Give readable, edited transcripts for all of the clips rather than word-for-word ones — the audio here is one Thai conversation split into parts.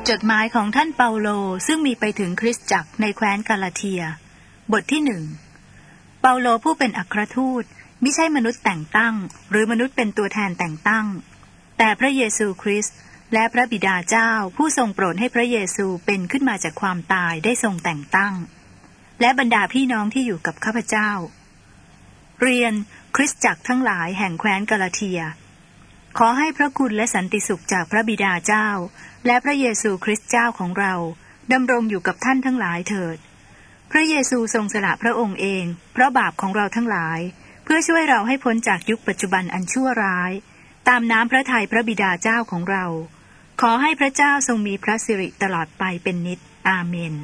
จดหมายของท่านเปาโลซึ่งมีไปถึงคริสตจักรในแคว้นกาลาเทียบทที่1เปาโลผู้เป็นอัครทูตมิใช่มนุษย์แต่งตั้งหรือมนุษย์เป็นตัวแทนแต่งตั้งแต่พระเยซูคริสต์และพระบิดาเจ้าผู้ทรงโปรดให้พระเยซูเป็นขึ้นมาจากความตายได้ทรงแต่งตั้งและบรรดาพี่น้องที่อยู่กับข้าพเจ้าเรียนคริสตจักรทั้งหลายแห่งแคว้นกาลาเทียขอให้พระคุณและสันติสุขจากพระบิดาเจ้าและพระเยซูคริสต์เจ้าของเราดำรงอยู่กับท่านทั้งหลายเถิดพระเยซูทรงสละพระองค์เองเพราะบาปของเราทั้งหลายเพื่อช่วยเราให้พ้นจากยุคปัจจุบันอันชั่วร้ายตามน้ำพระทัยพระบิดาเจ้าของเราขอให้พระเจ้าทรงมีพระสิริตลอดไปเป็นนิจอาเมน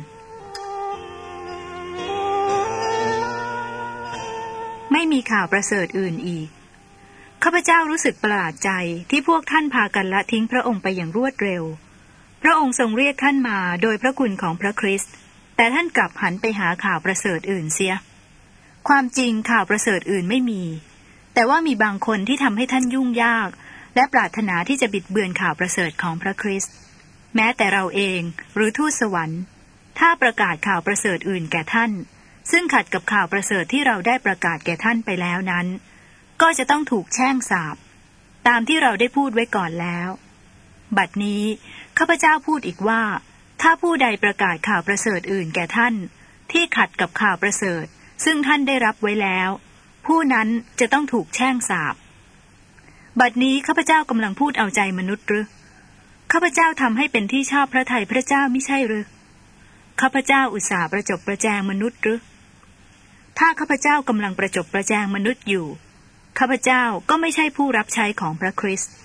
ไม่มีข่าวประเสริฐอื่นอีกข้าพเจ้ารู้สึกประหลาดใจที่พวกท่านพากันละทิ้งพระองค์ไปอย่างรวดเร็วพระองค์ทรงเรียกท่านมาโดยพระคุณของพระคริสต์แต่ท่านกลับหันไปหาข่าวประเสริฐอื่นเสียความจริงข่าวประเสริฐอื่นไม่มีแต่ว่ามีบางคนที่ทำให้ท่านยุ่งยากและปรารถนาที่จะบิดเบือนข่าวประเสริฐของพระคริสต์แม้แต่เราเองหรือทูตสวรรค์ถ้าประกาศข่าวประเสริฐอื่นแก่ท่านซึ่งขัดกับข่าวประเสริฐที่เราได้ประกาศแก่ท่านไปแล้วนั้นก็จะต้องถูกแช่งสาปตามที่เราได้พูดไว้ก่อนแล้วบัดนี้ข้าพเจ้าพูดอีกว่าถ้าผู้ใดประกาศข่าวประเสริฐอื่นแก่ท่านที่ขัดกับข่าวประเสริฐซึ่งท่านได้รับไว้แล้วผู้นั้นจะต้องถูกแช่งสาปบัดนี้ข้าพเจ้ากำลังพูดเอาใจมนุษย์หรือข้าพเจ้าทำให้เป็นที่ชอบพระทัยพระเจ้ามิใช่หรือข้าพเจ้าอุตส่าห์ประจบประแจงมนุษย์หรือถ้าข้าพเจ้ากำลังประจบประแจงมนุษย์อยู่ข้าพเจ้าก็ไม่ใช่ผู้รับใช้ของพระคริสต์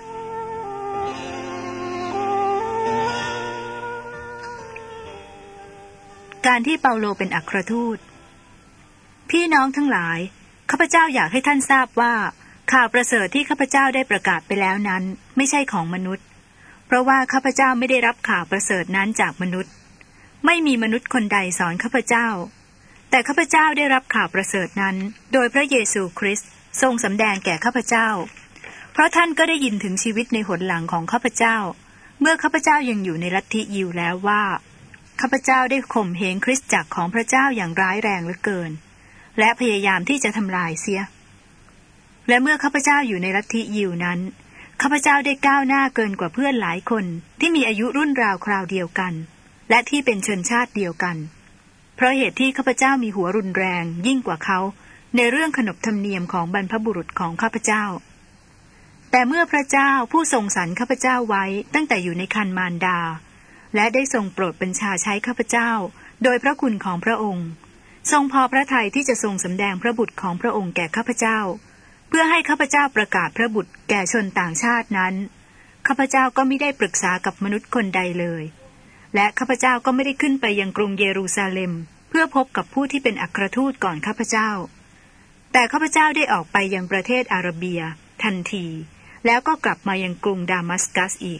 การที่เปาโลเป็นอัครทูตพี่น้องทั้งหลายข้าพเจ้าอยากให้ท่านทราบว่าข่าวประเสริฐที่ข้าพเจ้าได้ประกาศไปแล้วนั้นไม่ใช่ของมนุษย์เพราะว่าข้าพเจ้าไม่ได้รับข่าวประเสริฐนั้นจากมนุษย์ไม่มีมนุษย์คนใดสอนข้าพเจ้าแต่ข้าพเจ้าได้รับข่าวประเสริฐนั้นโดยพระเยซูคริสต์ทรงสำแดงแก่ข้าพเจ้าเพราะท่านก็ได้ยินถึงชีวิตในหนหลังของข้าพเจ้าเมื่อข้าพเจ้ายังอยู่ในลัทธิยิวแล้วว่าข้าพเจ้าได้ข่มเหงคริสตจักรของพระเจ้าอย่างร้ายแรงเหลือเกินและพยายามที่จะทำลายเสียและเมื่อข้าพเจ้าอยู่ในลัทธิยิวนั้นข้าพเจ้าได้ก้าวหน้าเกินกว่าเพื่อนหลายคนที่มีอายุรุ่นราวคราวเดียวกันและที่เป็นชนชาติเดียวกันเพราะเหตุที่ข้าพเจ้ามีหัวรุนแรงยิ่งกว่าเขาในเรื่องขนบธรรมเนียมของบรรพบุรุษของข้าพเจ้าแต่เมื่อพระเจ้าผู้ทรงสรรข้าพเจ้าไว้ตั้งแต่อยู่ในครรภ์มารดาและได้ทรงโปรดบัญชาใช้ข้าพเจ้าโดยพระคุณของพระองค์ทรงพอพระทัยที่จะทรงสำแดงพระบุตรของพระองค์แก่ข้าพเจ้าเพื่อให้ข้าพเจ้าประกาศพระบุตรแก่ชนต่างชาตินั้นข้าพเจ้าก็ไม่ได้ปรึกษากับมนุษย์คนใดเลยและข้าพเจ้าก็ไม่ได้ขึ้นไปยังกรุงเยรูซาเล็มเพื่อพบกับผู้ที่เป็นอัครทูตก่อนข้าพเจ้าแต่ข้าพเจ้าได้ออกไปยังประเทศอาระเบียทันทีแล้วก็กลับมายังกรุงดามัสกัสอีก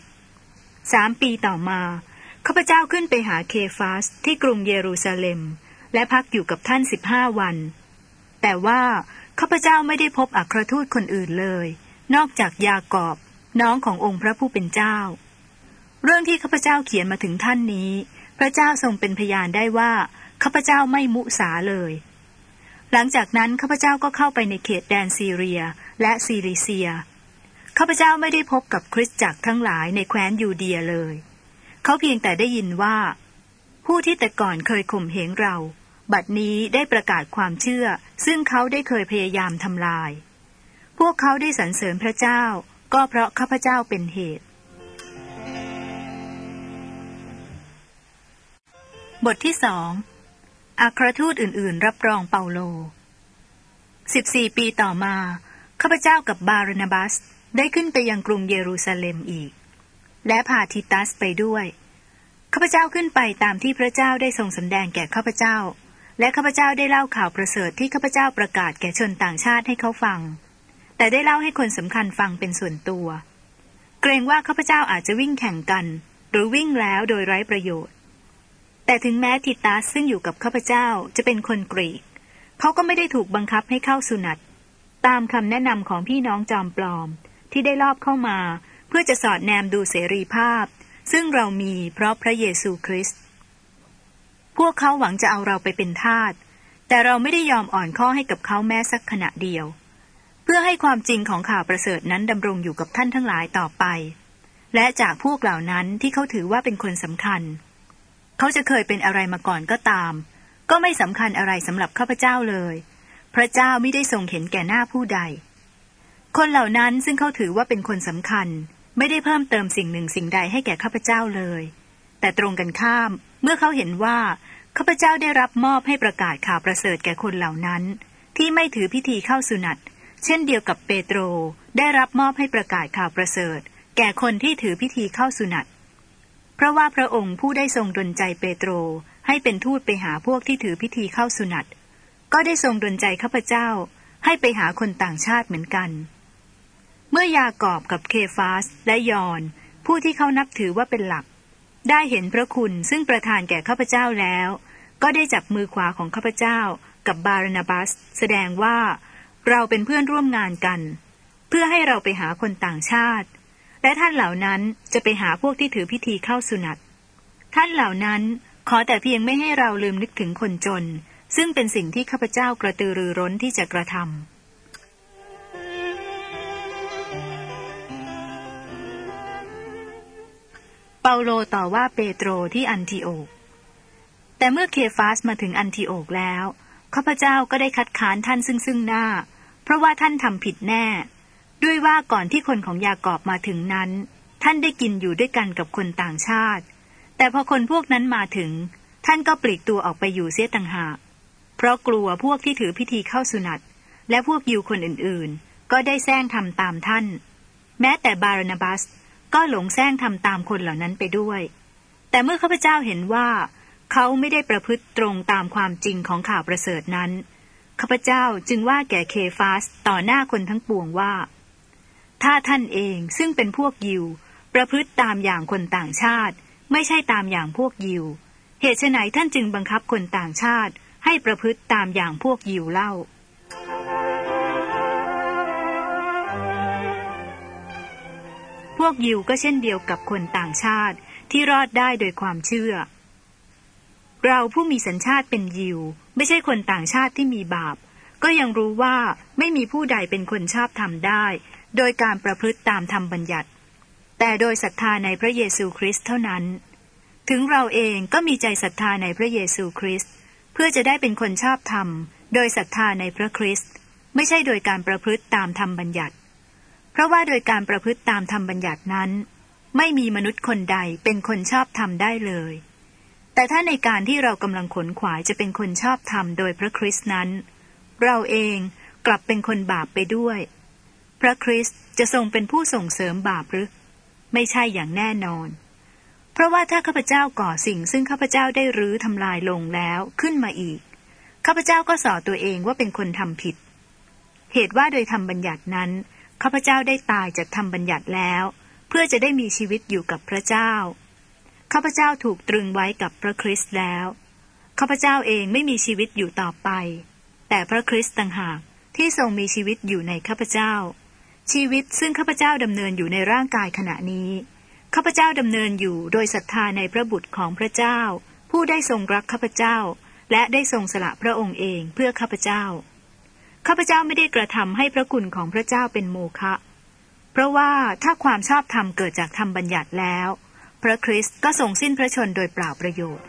3 ปีต่อมาข้าพเจ้าขึ้นไปหาเคฟาสที่กรุงเยรูซาเล็มและพักอยู่กับท่าน15 วันแต่ว่าข้าพเจ้าไม่ได้พบอัครทูตคนอื่นเลยนอกจากยากอบน้องขององค์พระผู้เป็นเจ้าเรื่องที่ข้าพเจ้าเขียนมาถึงท่านนี้พระเจ้าทรงเป็นพยานได้ว่าข้าพเจ้าไม่มุสาเลยหลังจากนั้นข้าพเจ้าก็เข้าไปในเขตแดนซีเรียและซิลิเซียข้าพเจ้าไม่ได้พบกับคริสตจักรทั้งหลายในแคว้นยูเดียเลยเขาเพียงแต่ได้ยินว่าผู้ที่แต่ก่อนเคยข่มเหงเราบัดนี้ได้ประกาศความเชื่อซึ่งเขาได้เคยพยายามทำลายพวกเขาได้สรรเสริญพระเจ้าก็เพราะข้าพเจ้าเป็นเหตุบทที่2อัครทูตอื่นๆรับรองเปาโล14 ปีต่อมาข้าพเจ้ากับบารานาบัสได้ขึ้นไปยังกรุงเยรูซาเล็มอีกและพาทิตัสไปด้วยข้าพเจ้าขึ้นไปตามที่พระเจ้าได้ทรงสำแดงแก่ข้าพเจ้าและข้าพเจ้าได้เล่าข่าวประเสริฐที่ข้าพเจ้าประกาศแก่ชนต่างชาติให้เขาฟังแต่ได้เล่าให้คนสำคัญฟังเป็นส่วนตัวเกรงว่าข้าพเจ้าอาจจะวิ่งแข่งกันหรือวิ่งแล้วโดยไร้ประโยชน์แต่ถึงแม้ทิตัสซึ่งอยู่กับข้าพเจ้าจะเป็นคนกรีกเขาก็ไม่ได้ถูกบังคับให้เข้าสุนัตตามคำแนะนำของพี่น้องจอมปลอมที่ได้ลอบเข้ามาเพื่อจะสอดแนมดูเสรีภาพซึ่งเรามีเพราะพระเยซูคริสต์พวกเขาหวังจะเอาเราไปเป็นทาสแต่เราไม่ได้ยอมอ่อนข้อให้กับเขาแม้สักขณะเดียวเพื่อให้ความจริงของข่าวประเสริฐนั้นดำรงอยู่กับท่านทั้งหลายต่อไปและจากพวกเหล่านั้นที่เขาถือว่าเป็นคนสำคัญเขาจะเคยเป็นอะไรมาก่อนก็ตามก็ไม่สำคัญอะไรสำหรับข้าพเจ้าเลยพระเจ้าไม่ได้ทรงเห็นแก่หน้าผู้ใดคนเหล่านั้นซึ่งเขาถือว่าเป็นคนสำคัญไม่ได้เพิ่มเติมสิ่งหนึ่งสิ่งใดให้แก่ข้าพเจ้าเลยแต่ตรงกันข้ามเมื่อเขาเห็นว่าข้าพเจ้าได้รับมอบให้ประกาศข่าวประเสริฐแก่คนเหล่านั้นที่ไม่ถือพิธีเข้าสุนัตเช่นเดียวกับเปโตรได้รับมอบให้ประกาศข่าวประเสริฐแก่คนที่ถือพิธีเข้าสุนัตเพราะว่าพระองค์ผู้ได้ทรงดลใจเปโตรให้เป็นทูตไปหาพวกที่ถือพิธีเข้าสุนัตก็ได้ทรงดลใจข้าพเจ้าให้ไปหาคนต่างชาติเหมือนกันเมื่อยากอบกับเคฟาสและยอห์นผู้ที่เขานับถือว่าเป็นหลักได้เห็นพระคุณซึ่งประทานแก่ข้าพเจ้าแล้วก็ได้จับมือขวาของข้าพเจ้ากับบารานาบัสแสดงว่าเราเป็นเพื่อนร่วมงานกันเพื่อให้เราไปหาคนต่างชาติและท่านเหล่านั้นจะไปหาพวกที่ถือพิธีเข้าสุนัตท่านเหล่านั้นขอแต่เพียงไม่ให้เราลืมนึกถึงคนจนซึ่งเป็นสิ่งที่ข้าพเจ้ากระตือรือร้นที่จะกระทำเปาโลต่อว่าเปโตรที่อันทิโอกแต่เมื่อเคฟาสมาถึงอันทิโอกแล้วข้าพเจ้าก็ได้คัดค้านท่านซึ่งหน้าเพราะว่าท่านทำผิดแน่ด้วยว่าก่อนที่คนของยากอบมาถึงนั้นท่านได้กินอยู่ด้วยกันกับคนต่างชาติแต่พอคนพวกนั้นมาถึงท่านก็ปลีกตัวออกไปอยู่เสียต่างหากเพราะกลัวพวกที่ถือพิธีเข้าสุนัตและพวกยิวคนอื่นๆก็ได้แซงทำตามท่านแม้แต่บารานาบัสก็หลงแซงทำตามคนเหล่านั้นไปด้วยแต่เมื่อข้าพเจ้าเห็นว่าเขาไม่ได้ประพฤติตรงตามความจริงของข่าวประเสริฐนั้นข้าพเจ้าจึงว่าแก่เคฟาสต่อหน้าคนทั้งปวงว่าถ้าท่านเองซึ่งเป็นพวกยิวประพฤติตามอย่างคนต่างชาติไม่ใช่ตามอย่างพวกยิวเหตุไฉนท่านจึงบังคับคนต่างชาติให้ประพฤติตามอย่างพวกยิวเล่าพวกยิวก็เช่นเดียวกับคนต่างชาติที่รอดได้โดยความเชื่อเราผู้มีสัญชาติเป็นยิวไม่ใช่คนต่างชาติที่มีบาปก็ยังรู้ว่าไม่มีผู้ใดเป็นคนชอบธรรมได้โดยการประพฤติตามธรรมบัญญัติแต่โดยศรัทธาในพระเยซูคริสต์เท่านั้นถึงเราเองก็มีใจศรัทธาในพระเยซูคริสต์เพื่อจะได้เป็นคนชอบธรรมโดยศรัทธาในพระคริสต์ไม่ใช่โดยการประพฤติตามธรรมบัญญัติเพราะว่าโดยการประพฤติตามธรรมบัญญัตินั้นไม่มีมนุษย์คนใดเป็นคนชอบธรรมได้เลยแต่ถ้าในการที่เรากำลังขนขวายจะเป็นคนชอบธรรมโดยพระคริสต์นั้นเราเองกลับเป็นคนบาปไปด้วยพระคริสต์จะทรงเป็นผู้ส่งเสริมบาปหรือไม่ใช่อย่างแน่นอนเพราะว่าถ้าข้าพเจ้าก่อสิ่งซึ่งข้าพเจ้าได้รื้อทำลายลงแล้วขึ้นมาอีกข้าพเจ้าก็ส่อตัวเองว่าเป็นคนทำผิดเหตุว่าโดยธรรมบัญญัตินั้นข้าพเจ้าได้ตายจากธรรมบัญญัติแล้วเพื่อจะได้มีชีวิตอยู่กับพระเจ้าข้าพเจ้าถูกตรึงไว้กับพระคริสต์แล้วข้าพเจ้าเองไม่มีชีวิตอยู่ต่อไปแต่พระคริสต์ต่างหากที่ทรงมีชีวิตอยู่ในข้าพเจ้าชีวิตซึ่งข้าพเจ้าดำเนินอยู่ในร่างกายขณะนี้ข้าพเจ้าดำเนินอยู่โดยศรัทธาในพระบุตรของพระเจ้าผู้ได้ทรงรักข้าพเจ้าและได้ทรงสละพระองค์เองเพื่อข้าพเจ้าข้าพเจ้าไม่ได้กระทำให้พระคุณของพระเจ้าเป็นโมฆะเพราะว่าถ้าความชอบธรรมเกิดจากธรรมบัญญัติแล้วพระคริสต์ก็ทรงสิ้นพระชนม์โดยเปล่าประโยชน์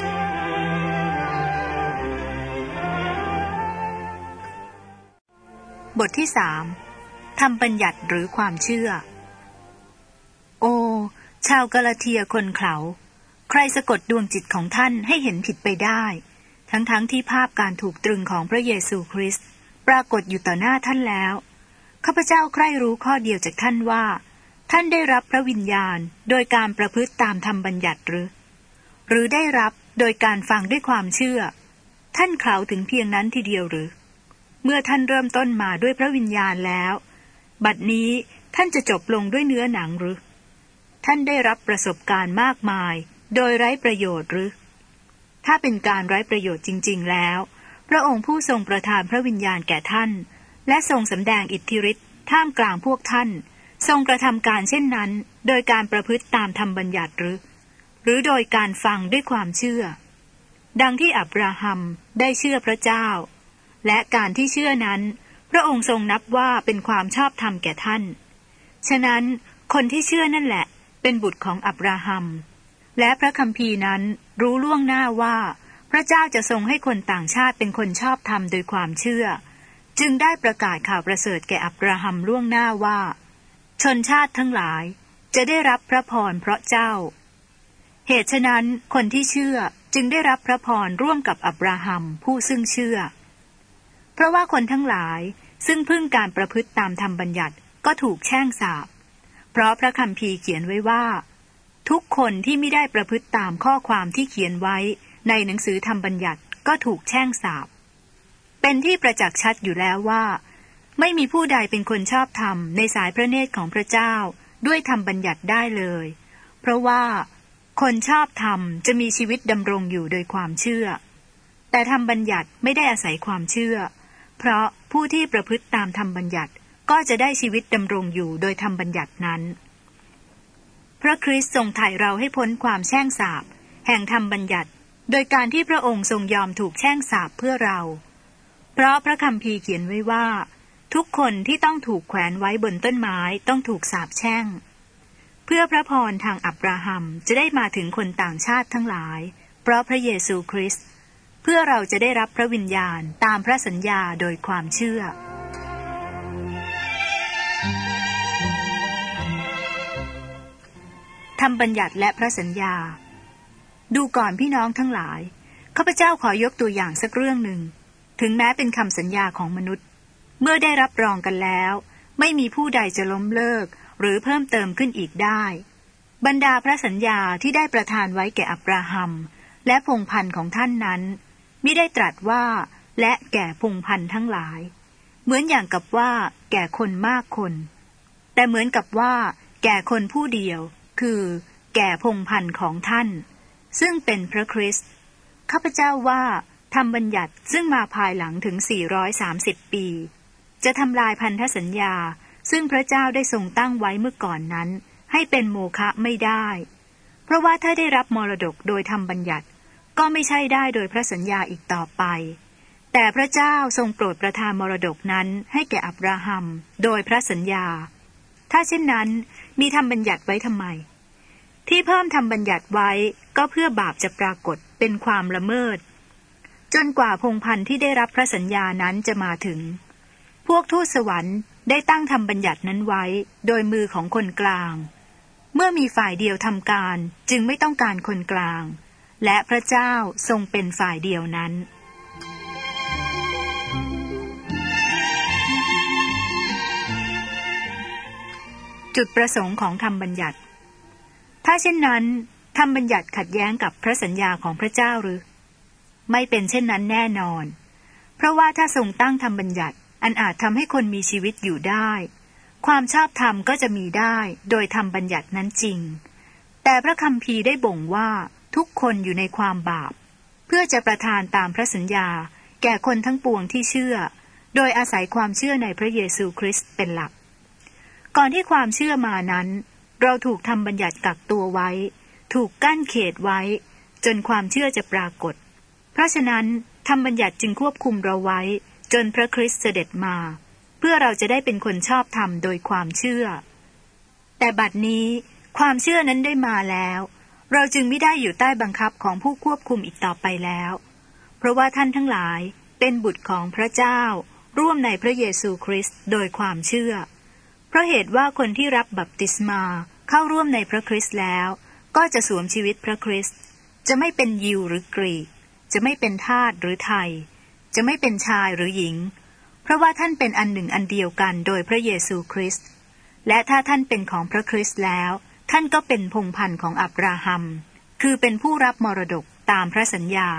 บทที่3ธรรมบัญญัติหรือความเชื่อโอ้ชาวกาลาเทียคนเขลาใครสะกดดวงจิตของท่านให้เห็นผิดไปได้ทั้งที่ภาพการถูกตรึงของพระเยซูคริสต์ปรากฏอยู่ต่อหน้าท่านแล้วข้าพเจ้าใคร่รู้ข้อเดียวจากท่านว่าท่านได้รับพระวิญญาณโดยการประพฤติตามธรรมบัญญัติหรือได้รับโดยการฟังด้วยความเชื่อท่านเขลาถึงเพียงนั้นทีเดียวหรือเมื่อท่านเริ่มต้นมาด้วยพระวิญญาณแล้วบัดนี้ท่านจะจบลงด้วยเนื้อหนังหรือท่านได้รับประสบการณ์มากมายโดยไร้ประโยชน์หรือถ้าเป็นการไร้ประโยชน์จริงๆแล้วพระองค์ผู้ทรงประทานพระวิญญาณแก่ท่านและทรงสำแดงอิทธิฤทธิ์ท่ามกลางพวกท่านทรงกระทำการเช่นนั้นโดยการประพฤติตามธรรมบัญญัติหรือโดยการฟังด้วยความเชื่อดังที่อับราฮัมได้เชื่อพระเจ้าและการที่เชื่อนั้นพระองค์ทรงนับว่าเป็นความชอบธรรมแก่ท่านฉะนั้นคนที่เชื่อนั่นแหละเป็นบุตรของอับราฮัมและพระคัมภีร์นั้นรู้ล่วงหน้าว่าพระเจ้าจะทรงให้คนต่างชาติเป็นคนชอบธรรมโดยความเชื่อจึงได้ประกาศข่าวประเสริฐแก่อับราฮัมล่วงหน้าว่าชนชาติทั้งหลายจะได้รับพระพรเพราะเจ้าเหตุฉะนั้นคนที่เชื่อจึงได้รับพระพรร่วมกับอับราฮัมผู้ซึ่งเชื่อเพราะว่าคนทั้งหลายซึ่งพึ่งการประพฤติตามธรรมบัญญัติก็ถูกแช่งสาปเพราะพระคัมภีร์เขียนไว้ว่าทุกคนที่ไม่ได้ประพฤติตามข้อความที่เขียนไว้ในหนังสือธรรมบัญญัติก็ถูกแช่งสาปเป็นที่ประจักษ์ชัดอยู่แล้วว่าไม่มีผู้ใดเป็นคนชอบธรรมในสายพระเนตรของพระเจ้าด้วยธรรมบัญญัติได้เลยเพราะว่าคนชอบธรรมจะมีชีวิตดำรงอยู่โดยความเชื่อแต่ธรรมบัญญัติไม่ได้อาศัยความเชื่อเพราะผู้ที่ประพฤติตามธรรมบัญญัติก็จะได้ชีวิตดำรงอยู่โดยธรรมบัญญัตินั้นพระคริสต์ทรงไถ่เราให้พ้นความแช่งสาปแห่งธรรมบัญญัติโดยการที่พระองค์ทรงยอมถูกแช่งสาปเพื่อเราเพราะพระคัมภีร์เขียนไว้ว่าทุกคนที่ต้องถูกแขวนไว้บนต้นไม้ต้องถูกสาปแช่งเพื่อพระพรทางอับราฮัมจะได้มาถึงคนต่างชาติทั้งหลายเพราะพระเยซูคริสต์เพื่อเราจะได้รับพระวิญญาณตามพระสัญญาโดยความเชื่อธรรมบัญญัติและพระสัญญาดูก่อนพี่น้องทั้งหลายข้าพเจ้าขอยกตัวอย่างสักเรื่องหนึ่งถึงแม้เป็นคำสัญญาของมนุษย์เมื่อได้รับรองกันแล้วไม่มีผู้ใดจะล้มเลิกหรือเพิ่มเติมขึ้นอีกได้บรรดาพระสัญญาที่ได้ประทานไว้แก่อับราฮัมและพงศ์พันธุ์ของท่านนั้นมิได้ตรัสว่าและแก่พงศ์พันธุ์ทั้งหลายเหมือนอย่างกับว่าแก่คนมากคนแต่เหมือนกับว่าแก่คนผู้เดียวคือแก่พงศ์พันธุ์ของท่านซึ่งเป็นพระคริสต์ข้าพเจ้าว่าธรรมบัญญัติซึ่งมาภายหลังถึง430ปีจะทำลายพันธสัญญาซึ่งพระเจ้าได้ทรงตั้งไว้เมื่อก่อนนั้นให้เป็นโมฆะไม่ได้เพราะว่าถ้าได้รับมรดกโดยธรรมบัญญัติก็ไม่ใช่ได้โดยพระสัญญาอีกต่อไปแต่พระเจ้าทรงโปรดประทานมรดกนั้นให้แก่อับราฮัมโดยพระสัญญาถ้าเช่นนั้นมีธรรมบัญญัติไว้ทำไมที่เพิ่มธรรมบัญญัติไว้ก็เพื่อบาปจะปรากฏเป็นความละเมิดจนกว่าพงศ์พันธุ์ที่ได้รับพระสัญญานั้นจะมาถึงพวกทูตสวรรค์ได้ตั้งธรรมบัญญัตินั้นไว้โดยมือของคนกลางเมื่อมีฝ่ายเดียวทำการจึงไม่ต้องการคนกลางและพระเจ้าทรงเป็นฝ่ายเดียวนั้นจุดประสงค์ของธรรมบัญญัติถ้าเช่นนั้นธรรมบัญญัติขัดแย้งกับพระสัญญาของพระเจ้าหรือไม่เป็นเช่นนั้นแน่นอนเพราะว่าถ้าทรงตั้งธรรมบัญญัติอันอาจทำให้คนมีชีวิตอยู่ได้ความชอบธรรมก็จะมีได้โดยธรรมบัญญัตินั้นจริงแต่พระคัมภีร์ได้บ่งว่าทุกคนอยู่ในความบาปเพื่อจะประทานตามพระสัญญาแก่คนทั้งปวงที่เชื่อโดยอาศัยความเชื่อในพระเยซูคริสต์เป็นหลักก่อนที่ความเชื่อมานั้นเราถูกธรรมบัญญัติกักตัวไว้ถูกกั้นเขตไว้จนความเชื่อจะปรากฏเพราะฉะนั้นธรรมบัญญัติจึงควบคุมเราไว้จนพระคริสต์เสด็จมาเพื่อเราจะได้เป็นคนชอบธรรมโดยความเชื่อแต่บัดนี้ความเชื่อนั้นได้มาแล้วเราจึงไม่ได้อยู่ใต้บังคับของผู้ควบคุมอีกต่อไปแล้วเพราะว่าท่านทั้งหลายเป็นบุตรของพระเจ้าร่วมในพระเยซูคริสต์โดยความเชื่อเพราะเหตุว่าคนที่รับบัพติศมาเข้าร่วมในพระคริสต์แล้วก็จะสวมชีวิตพระคริสต์จะไม่เป็นยิวหรือกรีกจะไม่เป็นทาสหรือไทยจะไม่เป็นชายหรือหญิงเพราะว่าท่านเป็นอันหนึ่งอันเดียวกันโดยพระเยซูคริสต์และถ้าท่านเป็นของพระคริสต์แล้วท่านก็เป็นพงศ์พันธุ์ของอับราฮัมคือเป็นผู้รับมรดกตามพระสัญญา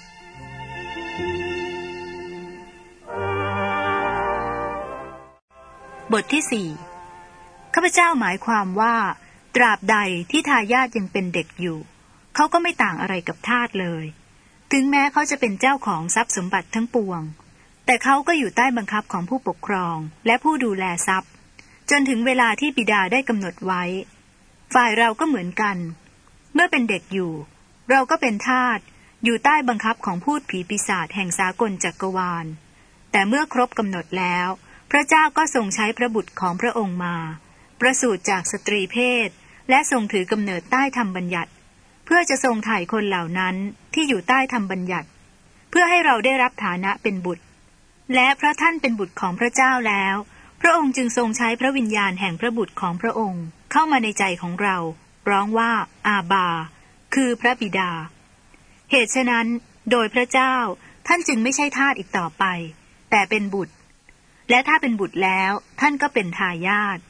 บทที่4ข้าพเจ้าหมายความว่าตราบใดที่ทายาทยังเป็นเด็กอยู่เขาก็ไม่ต่างอะไรกับทาสเลยถึงแม้เขาจะเป็นเจ้าของทรัพย์สมบัติทั้งปวงแต่เขาก็อยู่ใต้บังคับของผู้ปกครองและผู้ดูแลทรัพย์จนถึงเวลาที่บิดาได้กำหนดไว้ฝ่ายเราก็เหมือนกันเมื่อเป็นเด็กอยู่เราก็เป็นทาสอยู่ใต้บังคับของพูดผีปีศาจแห่งสากลจักรวาลแต่เมื่อครบกำหนดแล้วพระเจ้าก็ทรงใช้พระบุตรของพระองค์มาประสูติจากสตรีเพศและทรงถือกำเนิดใต้ธรรมบัญญัติเพื่อจะทรงถ่ายคนเหล่านั้นที่อยู่ใต้ธรรมบัญญัติเพื่อให้เราได้รับฐานะเป็นบุตรและเพราะท่านเป็นบุตรของพระเจ้าแล้วพระองค์จึงทรงใช้พระวิญญาณแห่งพระบุตรของพระองค์เข้ามาในใจของเราร้องว่าอาบาคือพระบิดาเหตุฉะนั้นโดยพระเจ้าท่านจึงไม่ใช่ทาสอีกต่อไปแต่เป็นบุตรและถ้าเป็นบุตรแล้วท่านก็เป็นทายาท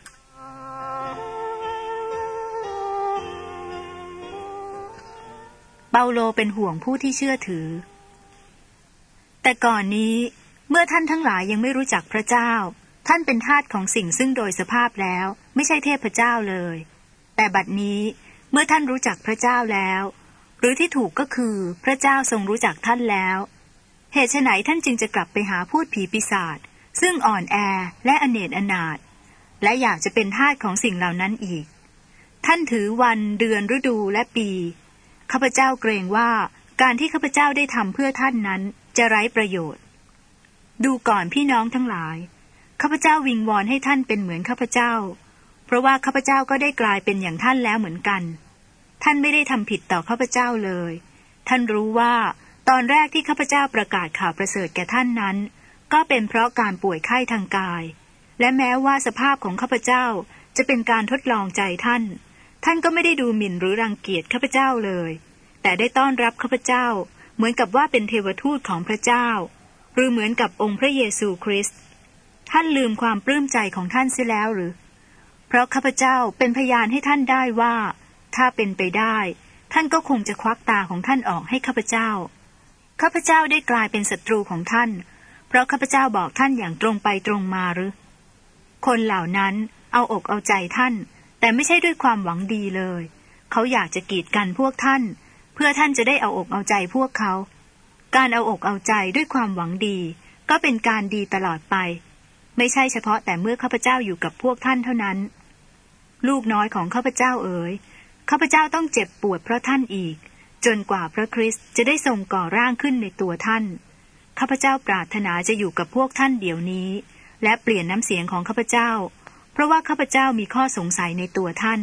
เปาโลเป็นห่วงผู้ที่เชื่อถือแต่ก่อนนี้เมื่อท่านทั้งหลายยังไม่รู้จักพระเจ้าท่านเป็นทาสของสิ่งซึ่งโดยสภาพแล้วไม่ใช่เทพเจ้าเลยแต่บัดนี้เมื่อท่านรู้จักพระเจ้าแล้วหรือที่ถูกก็คือพระเจ้าทรงรู้จักท่านแล้วเหตุไฉนท่านจึงจะกลับไปหาพูดผีปีศาจซึ่งอ่อนแอและอเนจอนาถและอยากจะเป็นทาสของสิ่งเหล่านั้นอีกท่านถือวันเดือนฤดูและปีข้าพเจ้าเกรงว่าการที่ข้าพเจ้าได้ทำเพื่อท่านนั้นจะไร้ประโยชน์ดูก่อนพี่น้องทั้งหลายข้าพเจ้าวิงวอนให้ท่านเป็นเหมือนข้าพเจ้าเพราะว่าข้าพเจ้าก็ได้กลายเป็นอย่างท่านแล้วเหมือนกันท่านไม่ได้ทำผิดต่อข้าพเจ้าเลยท่านรู้ว่าตอนแรกที่ข้าพเจ้าประกาศข่าวประเสริฐแก่ท่านนั้นก็เป็นเพราะการป่วยไข้ทางกายและแม้ว่าสภาพของข้าพเจ้าจะเป็นการทดลองใจท่านก็ไม่ได้ดูหมิ่นหรือรังเกียจข้าพเจ้าเลยแต่ได้ต้อนรับข้าพเจ้าเหมือนกับว่าเป็นเทวทูตของพระเจ้าหรือเหมือนกับองค์พระเยซูคริสต์ท่านลืมความปลื้มใจของท่านเสียแล้วหรือเพราะข้าพเจ้าเป็นพยานให้ท่านได้ว่าถ้าเป็นไปได้ท่านก็คงจะควักตาของท่านออกให้ข้าพเจ้าได้กลายเป็นศัตรูของท่านเพราะข้าพเจ้าบอกท่านอย่างตรงไปตรงมาหรือคนเหล่านั้นเอาอกเอาใจท่านแต่ไม่ใช่ด้วยความหวังดีเลยเขาอยากจะกีดกันพวกท่านเพื่อท่านจะได้เอาอกเอาใจพวกเขาการเอาอกเอาใจด้วยความหวังดีก็เป็นการดีตลอดไปไม่ใช่เฉพาะแต่เมื่อข้าพเจ้าอยู่กับพวกท่านเท่านั้นลูกน้อยของข้าพเจ้าเอ๋ยข้าพเจ้าต้องเจ็บปวดเพราะท่านอีกจนกว่าพระคริสต์จะได้ทรงก่อร่างขึ้นในตัวท่านข้าพเจ้าปรารถนาจะอยู่กับพวกท่านเดี๋ยวนี้และเปลี่ยนน้ำเสียงของข้าพเจ้าเพราะว่าข้าพเจ้ามีข้อสงสัยในตัวท่าน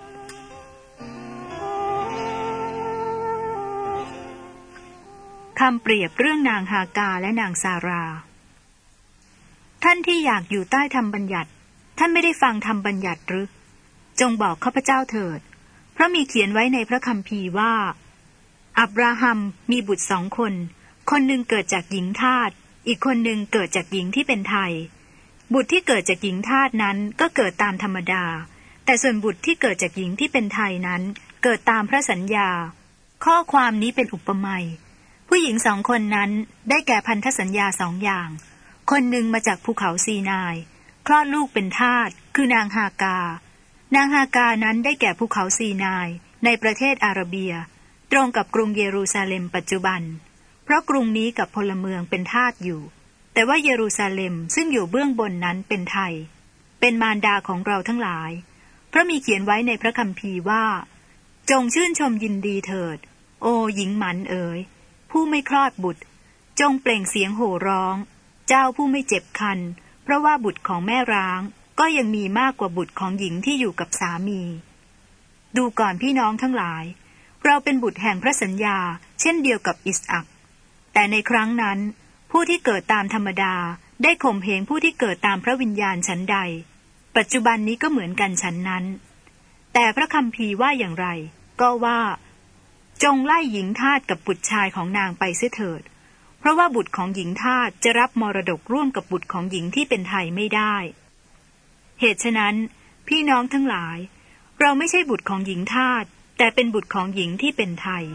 คำเปรียบเรื่องนางฮากาและนางซาราท่านที่อยากอยู่ใต้ธรรมบัญญัติท่านไม่ได้ฟังธรรมบัญญัติหรือจงบอกข้าพเจ้าเถิดเพราะมีเขียนไว้ในพระคัมภีร์ว่าอับราฮัมมีบุตร2 คนคนหนึ่งเกิดจากหญิงทาสอีกคนหนึ่งเกิดจากหญิงที่เป็นไทยบุตรที่เกิดจากหญิงทาสนั้นก็เกิดตามธรรมดาแต่ส่วนบุตรที่เกิดจากหญิงที่เป็นไทยนั้นเกิดตามพระสัญญาข้อความนี้เป็นอุปมาผู้หญิง2 คนนั้นได้แก่พันธสัญญา2 อย่างคนหนึ่งมาจากภูเขาซีนายคลอดลูกเป็นทาสคือนางฮากานั้นได้แก่ภูเขาซีนายในประเทศอาระเบียตรงกับกรุงเยรูซาเล็มปัจจุบันเพราะกรุงนี้กับพลเมืองเป็นทาสอยู่แต่ว่าเยรูซาเล็มซึ่งอยู่เบื้องบนนั้นเป็นไทยเป็นมารดาของเราทั้งหลายเพราะมีเขียนไว้ในพระคัมภีร์ว่าจงชื่นชมยินดีเถิดโอ้หญิงหมันเอ๋ยผู้ไม่คลอดบุตรจงเปล่งเสียงโห่ร้องเจ้าผู้ไม่เจ็บคันเพราะว่าบุตรของแม่ร้างก็ยังมีมากกว่าบุตรของหญิงที่อยู่กับสามีดูก่อนพี่น้องทั้งหลายเราเป็นบุตรแห่งพระสัญญาเช่นเดียวกับอิสอัคแต่ในครั้งนั้นผู้ที่เกิดตามธรรมดาได้ข่มเหงผู้ที่เกิดตามพระวิญญาณฉันใดปัจจุบันนี้ก็เหมือนกันฉันนั้นแต่พระคัมภีร์ว่าอย่างไรก็ว่าจงไล่หญิงทาสกับบุตรชายของนางไปเสียเถิดเพราะว่าบุตรของหญิงทาสจะรับมรดกร่วมกับบุตรของหญิงที่เป็นไทยไม่ได้เหตุฉะนั้นพี่น้องทั้งหลายเราไม่ใช่บุตรของหญิงทาสแต่เป็นบุตรของหญิงที่เป็นไทย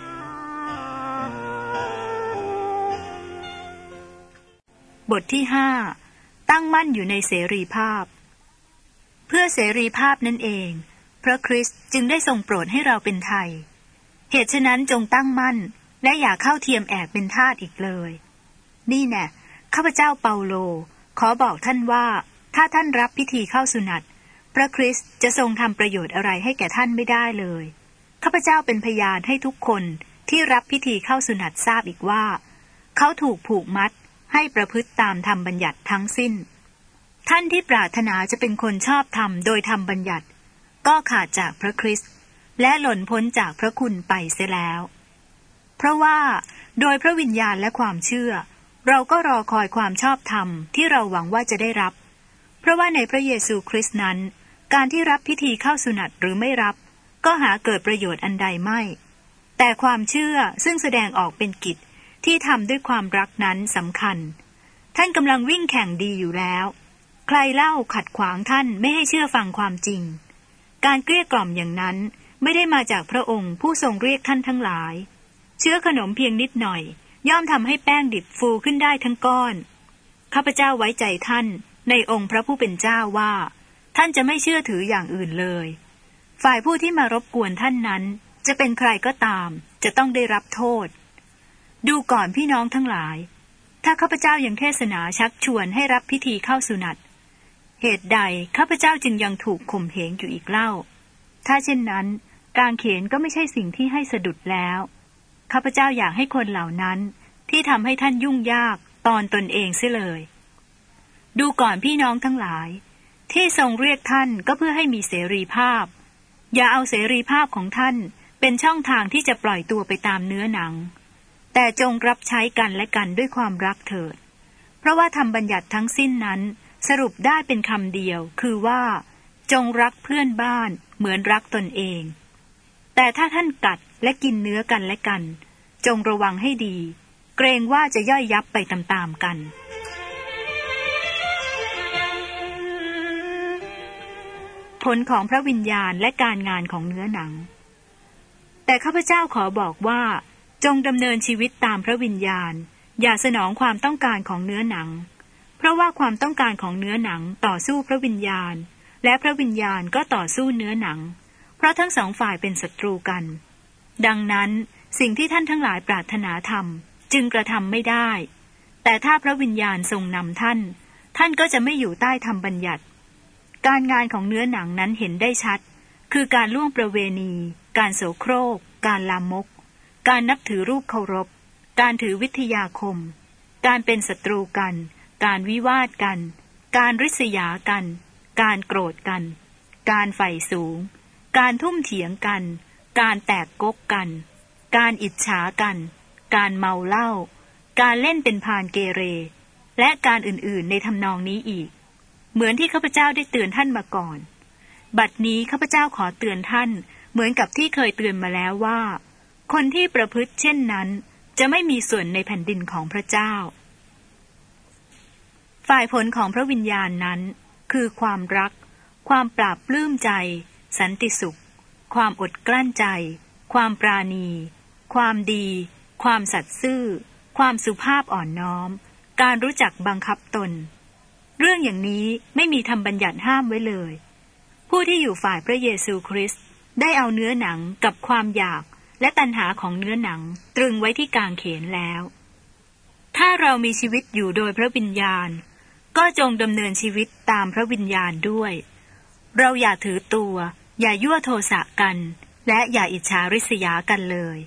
บทที่5ตั้งมั่นอยู่ในเสรีภาพเพื่อเสรีภาพนั่นเองพระคริสต์จึงได้ทรงโปรดให้เราเป็นไทยเหตุฉะนั้นจงตั้งมั่นและอย่าเข้าเทียมแอบเป็นทาสอีกเลยนี่แน่ข้าพเจ้าเปาโลขอบอกท่านว่าถ้าท่านรับพิธีเข้าสุนัตพระคริสต์จะทรงทำประโยชน์อะไรให้แก่ท่านไม่ได้เลยข้าพเจ้าเป็นพยานให้ทุกคนที่รับพิธีเข้าสุนัตทราบอีกว่าเขาถูกผูกมัดให้ประพฤติตามธรรมบัญญัติทั้งสิ้นท่านที่ปรารถนาจะเป็นคนชอบธรรมโดยธรรมบัญญัติก็ขาดจากพระคริสต์และหล่นพ้นจากพระคุณไปเสียแล้วเพราะว่าโดยพระวิญญาณและความเชื่อเราก็รอคอยความชอบธรรมที่เราหวังว่าจะได้รับเพราะว่าในพระเยซูคริสต์นั้นการที่รับพิธีเข้าสุนัตหรือไม่รับก็หาเกิดประโยชน์อันใดไม่แต่ความเชื่อซึ่งแสดงออกเป็นกิจที่ทำด้วยความรักนั้นสำคัญท่านกำลังวิ่งแข่งดีอยู่แล้วใครเล่าขัดขวางท่านไม่ให้เชื่อฟังความจริงการเกลี้ยกล่อมอย่างนั้นไม่ได้มาจากพระองค์ผู้ทรงเรียกท่านทั้งหลายเชื้อขนมเพียงนิดหน่อยย่อมทำให้แป้งดิบฟูขึ้นได้ทั้งก้อนข้าพเจ้าไว้ใจท่านในองค์พระผู้เป็นเจ้าว่าท่านจะไม่เชื่อถืออย่างอื่นเลยฝ่ายผู้ที่มารบกวนท่านนั้นจะเป็นใครก็ตามจะต้องได้รับโทษดูก่อนพี่น้องทั้งหลายถ้าข้าพเจ้ายังเทศนาชักชวนให้รับพิธีเข้าสุนัตเหตุใดข้าพเจ้าจึงยังถูกข่มเหงอยู่อีกเล่าถ้าเช่นนั้นกางเขนก็ไม่ใช่สิ่งที่ให้สะดุดแล้วข้าพเจ้าอยากให้คนเหล่านั้นที่ทำให้ท่านยุ่งยากตอนตนเองเสียเลยดูก่อนพี่น้องทั้งหลายที่ทรงเรียกท่านก็เพื่อให้มีเสรีภาพอย่าเอาเสรีภาพของท่านเป็นช่องทางที่จะปล่อยตัวไปตามเนื้อหนังแต่จงรับใช้กันและกันด้วยความรักเถิดเพราะว่าธรรมบัญญัติทั้งสิ้นนั้นสรุปได้เป็นคำเดียวคือว่าจงรักเพื่อนบ้านเหมือนรักตนเองแต่ถ้าท่านกัดและกินเนื้อกันและกันจงระวังให้ดีเกรงว่าจะย่อยยับไปตามๆกันผลของพระวิญญาณและการงานของเนื้อหนังแต่ข้าพเจ้าขอบอกว่าจงดำเนินชีวิตตามพระวิญญาณอย่าสนองความต้องการของเนื้อหนังเพราะว่าความต้องการของเนื้อหนังต่อสู้พระวิญญาณและพระวิญญาณก็ต่อสู้เนื้อหนังเพราะทั้งสองฝ่ายเป็นศัตรูกันดังนั้นสิ่งที่ท่านทั้งหลายปรารถนาทำจึงกระทำไม่ได้แต่ถ้าพระวิญญาณทรงนำท่านก็จะไม่อยู่ใต้ธรรมบัญญัติการงานของเนื้อหนังนั้นเห็นได้ชัดคือการล่วงประเวณีการโสโครกการลามกการนับถือรูปเคารพการถือวิทยาคมการเป็นศัตรูกันการวิวาทกันการริษยากันการโกรธกันการใฝ่สูงการทุ่มเถียงกันการแตกก๊กกันการอิจฉากันการเมาเหล้าการเล่นเป็นพาลเกเรและการอื่นๆในทำนองนี้อีกเหมือนที่ข้าพเจ้าได้เตือนท่านมาก่อนบัดนี้ข้าพเจ้าขอเตือนท่านเหมือนกับที่เคยเตือนมาแล้วว่าคนที่ประพฤติเช่นนั้นจะไม่มีส่วนในแผ่นดินของพระเจ้าฝ่ายผลของพระวิญญาณนั้นคือความรักความปราบปลื้มใจสันติสุขความอดกลั้นใจความปราณีความดีความสัตย์ซื่อความสุภาพอ่อนน้อมการรู้จักบังคับตนเรื่องอย่างนี้ไม่มีธรรมบัญญัติห้ามไว้เลยผู้ที่อยู่ฝ่ายพระเยซูคริสต์ได้เอาเนื้อหนังกับความอยากและตัณหาของเนื้อหนังตรึงไว้ที่กางเขนแล้วถ้าเรามีชีวิตอยู่โดยพระวิญญาณก็จงดำเนินชีวิตตามพระวิญญาณด้วยเราอย่าถือตัวอย่ายั่วโทสะกันและอย่าอิจฉาริษยากันเลย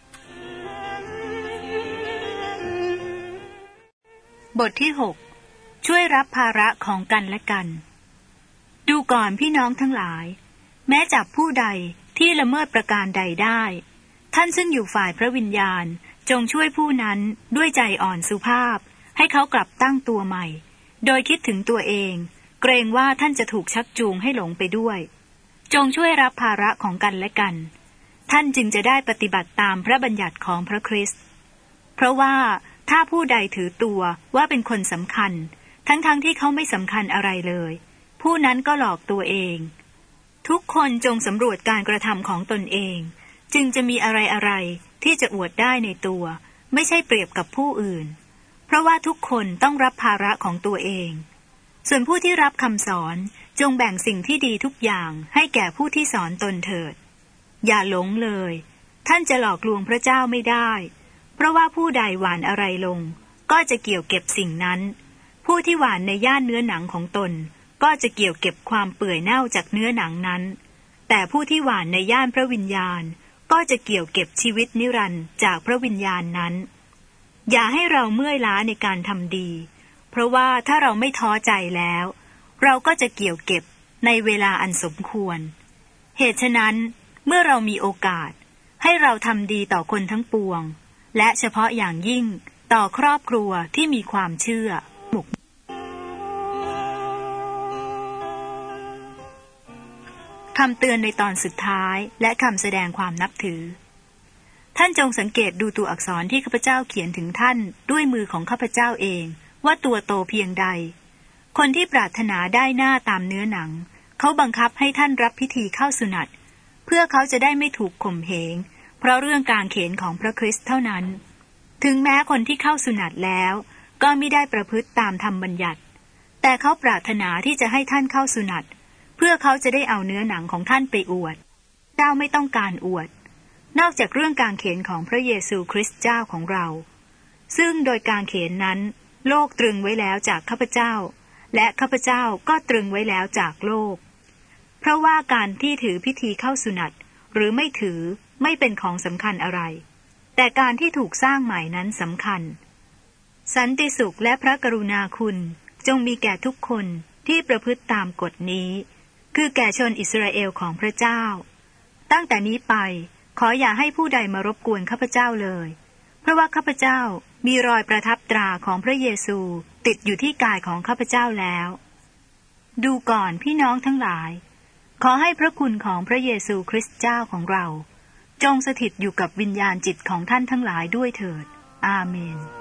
บทที่6ช่วยรับภาระของกันและกันดูก่อนพี่น้องทั้งหลายแม้จับผู้ใดที่ละเมิดประการใดได้ท่านซึ่งอยู่ฝ่ายพระวิญญาณจงช่วยผู้นั้นด้วยใจอ่อนสุภาพให้เขากลับตั้งตัวใหม่โดยคิดถึงตัวเองเกรงว่าท่านจะถูกชักจูงให้หลงไปด้วยจงช่วยรับภาระของกันและกันท่านจึงจะได้ปฏิบัติตามพระบัญญัติของพระคริสต์เพราะว่าถ้าผู้ใดถือตัวว่าเป็นคนสำคัญทั้งที่เขาไม่สำคัญอะไรเลยผู้นั้นก็หลอกตัวเองทุกคนจงสำรวจการกระทำของตนเองจึงจะมีอะไรที่จะอวดได้ในตัวไม่ใช่เปรียบกับผู้อื่นเพราะว่าทุกคนต้องรับภาระของตัวเองส่วนผู้ที่รับคำสอนจงแบ่งสิ่งที่ดีทุกอย่างให้แก่ผู้ที่สอนตนเถิดอย่าหลงเลยท่านจะหลอกลวงพระเจ้าไม่ได้เพราะว่าผู้ใดหว่านอะไรลงก็จะเกี่ยวเก็บสิ่งนั้นผู้ที่หว่านในย่านเนื้อหนังของตนก็จะเกี่ยวเก็บความเปื่อยเน่าจากเนื้อหนังนั้นแต่ผู้ที่หว่านในย่านพระวิญญาณก็จะเกี่ยวเก็บชีวิตนิรันดร์จากพระวิญญาณนั้นอย่าให้เราเมื่อยล้าในการทำดีเพราะว่าถ้าเราไม่ท้อใจแล้วเราก็จะเกี่ยวเก็บในเวลาอันสมควรเหตุฉะนั้นเมื่อเรามีโอกาสให้เราทำดีต่อคนทั้งปวงและเฉพาะอย่างยิ่งต่อครอบครัวที่มีความเชื่อคำเตือนในตอนสุดท้ายและคำแสดงความนับถือท่านจงสังเกตดูตัวอักษรที่ข้าพเจ้าเขียนถึงท่านด้วยมือของข้าพเจ้าเองว่าตัวโตเพียงใดคนที่ปรารถนาได้หน้าตามเนื้อหนังเขาบังคับให้ท่านรับพิธีเข้าสุนัตเพื่อเขาจะได้ไม่ถูกข่มเหงเพราะเรื่องกางเขนของพระคริสต์เท่านั้นถึงแม้คนที่เข้าสุนัตแล้วก็มิได้ประพฤติตามธรรมบัญญัติแต่เขาปรารถนาที่จะให้ท่านเข้าสุนัตเพื่อเขาจะได้เอาเนื้อหนังของท่านไปอวดเจ้าไม่ต้องการอวดนอกจากเรื่องกางเขนของพระเยซูคริสต์เจ้าของเราซึ่งโดยกางเขนนั้นโลกตรึงไว้แล้วจากข้าพเจ้าและข้าพเจ้าก็ตรึงไว้แล้วจากโลกเพราะว่าการที่ถือพิธีเข้าสุนัตหรือไม่ถือไม่เป็นของสำคัญอะไรแต่การที่ถูกสร้างใหม่นั้นสำคัญสันติสุขและพระกรุณาคุณจงมีแก่ทุกคนที่ประพฤติตามกฎนี้คือแก่ชนอิสราเอลของพระเจ้าตั้งแต่นี้ไปขออย่าให้ผู้ใดมารบกวนข้าพเจ้าเลยเพราะว่าข้าพเจ้ามีรอยประทับตราของพระเยซูติดอยู่ที่กายของข้าพเจ้าแล้วดูก่อนพี่น้องทั้งหลายขอให้พระคุณของพระเยซูคริสต์เจ้าของเราจงสถิตอยู่กับวิญญาณจิตของท่านทั้งหลายด้วยเถิดอาเมน